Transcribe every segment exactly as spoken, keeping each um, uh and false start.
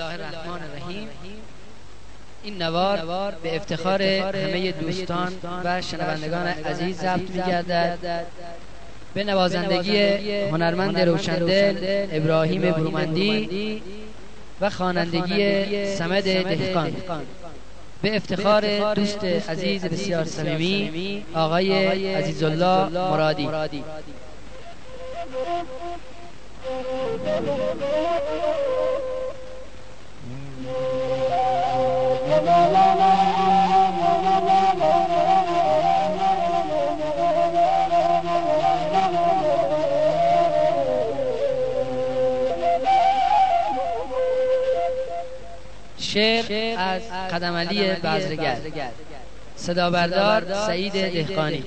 الله الرحمن الرحیم. این نوار به افتخار همه دوستان و شنوندگان عزیز ضبط می‌گردد به نوازندگی هنرمند روشندل ابراهیم برومندی و خوانندگی صمد دهقان، به افتخار دوست عزیز بسیار صمیمی آقای عزیزالله مرادی. شعر از قدم علی بذرگر، صدا بردار سعید دهقانی.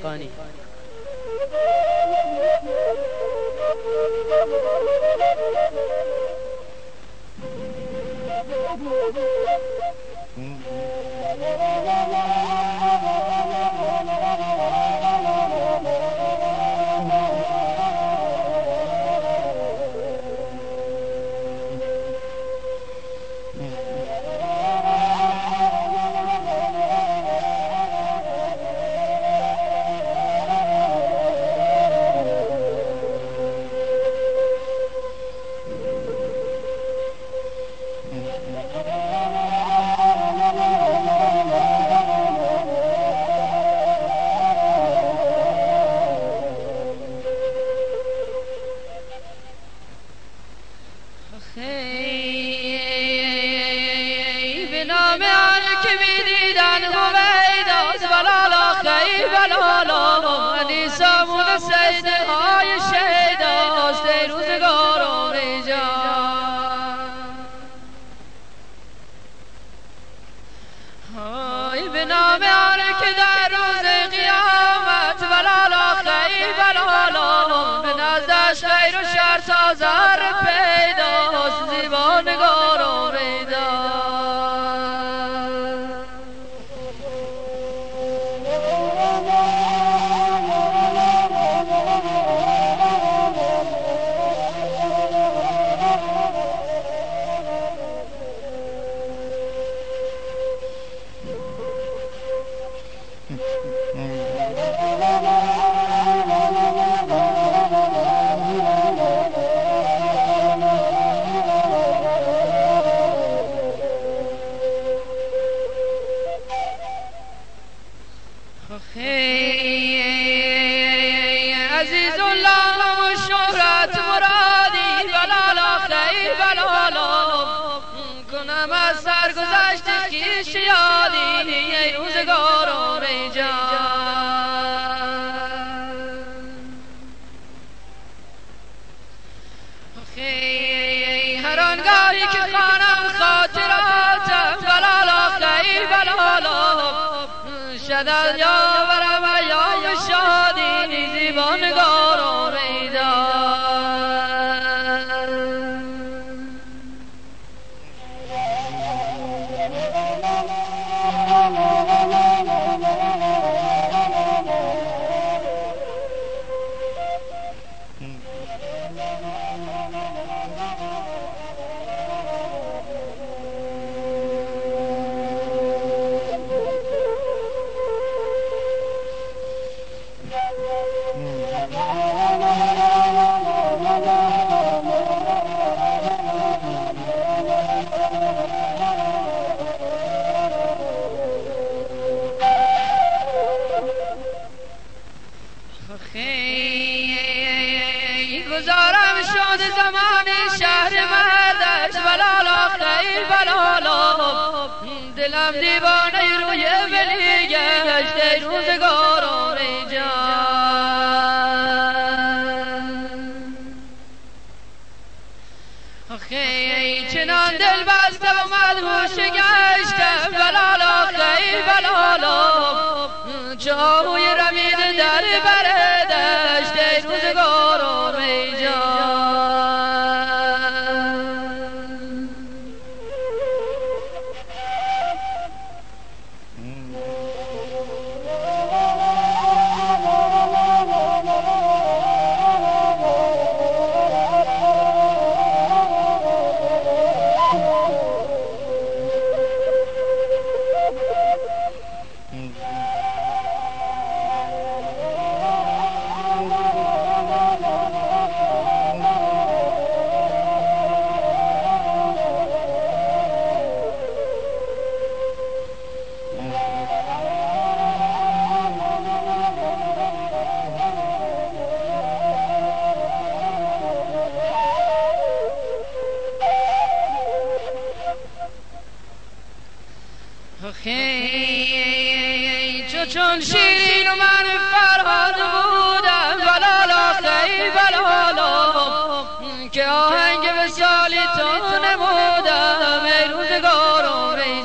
چون شیرین و من فرهاد بودم بلالا خیلی بلالا که آهنگ وصالی تو نمودم ای روزگارم ای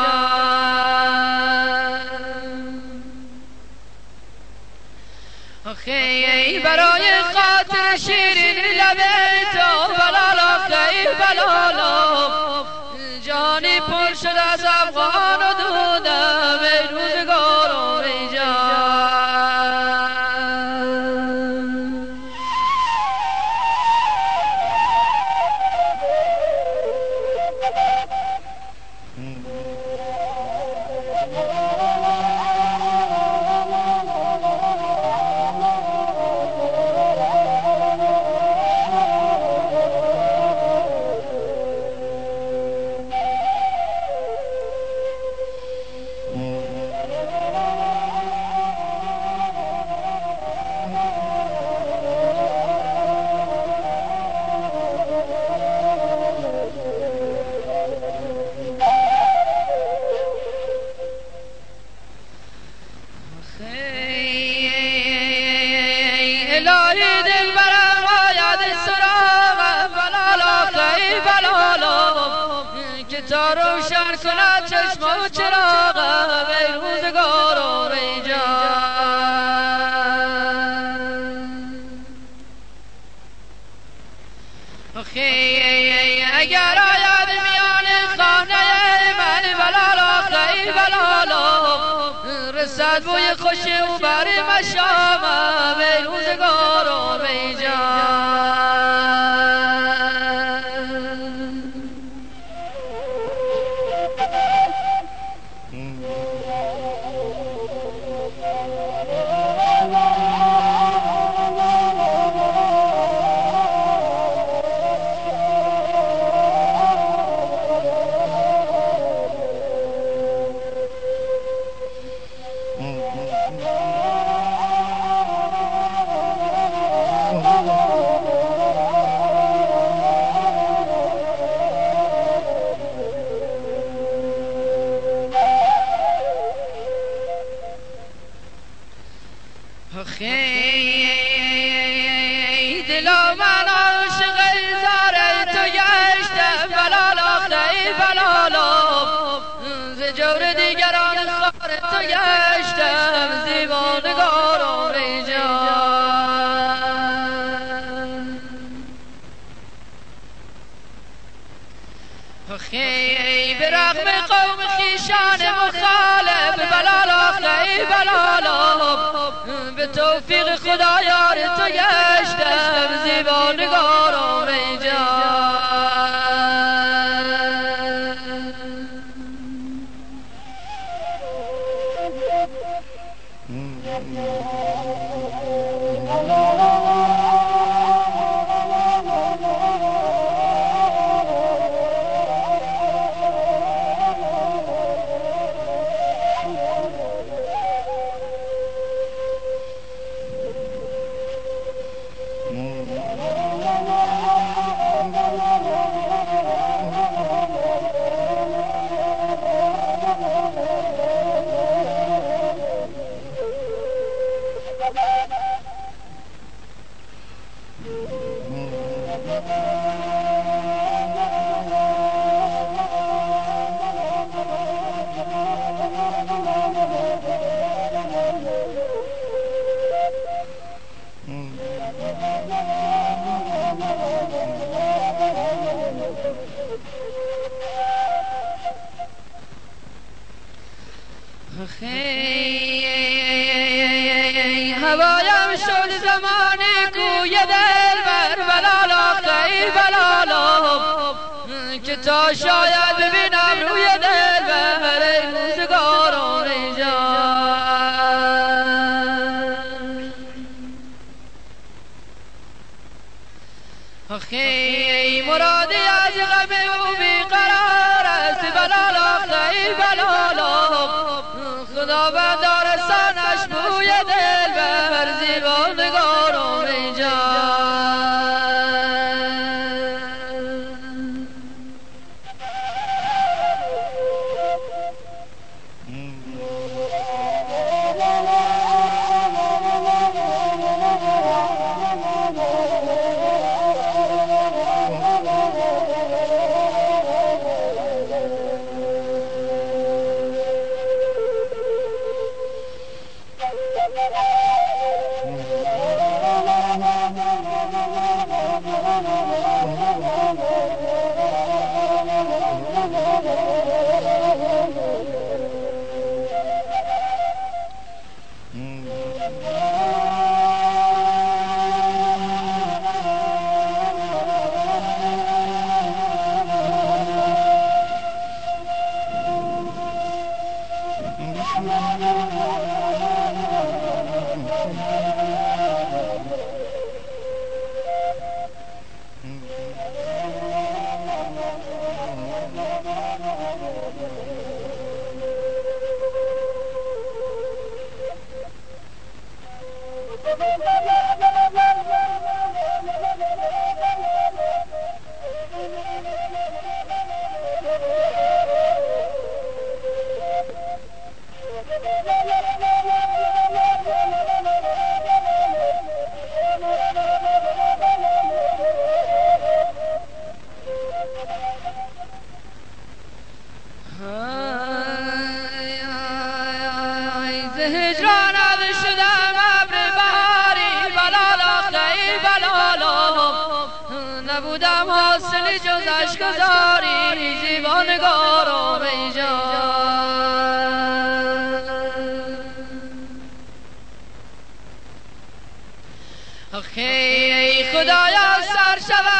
جان خیلی برای خاطر شیرین لبه تو بلالا خیلی بلالا جانی پر شد از افغان و دودم ای روزگارم ای جان الهی دل برم آید سراغم بلالا خیلی بلالا که تا روشن کند چشم و چراغم ای روزگارم ای جان خیلی اگر آید میان خانه من بلالا خیلی بلالا رسد بوی خوشی او بر مشامم ای روزگارم ای جان خیلی دلا من عاشق زار تو گشتم بلالا خیلی بلالا ز جور دیگران خار تو گشتم زیبانگارم ای جان خیلی به رغم قوم خیشان مخالف بلالا خیلی بلالا به توفیق خدا یار تو گشتم زیبانگارم ای جان هوایم شد زمانی کوی دل بر بلالا خیلی بلالا که تا شاید ببینم روی دل بر ای روزگارم ای جان خیلی مرادی از غم او بیقرار است بلالا خیلی بلالا خداوند رسانش بوی دل بر زیبانگارم ای جان نبودم حاصلی جز عشق و زاری زیبانگارم ای جان. آخی ای خدایا سر شود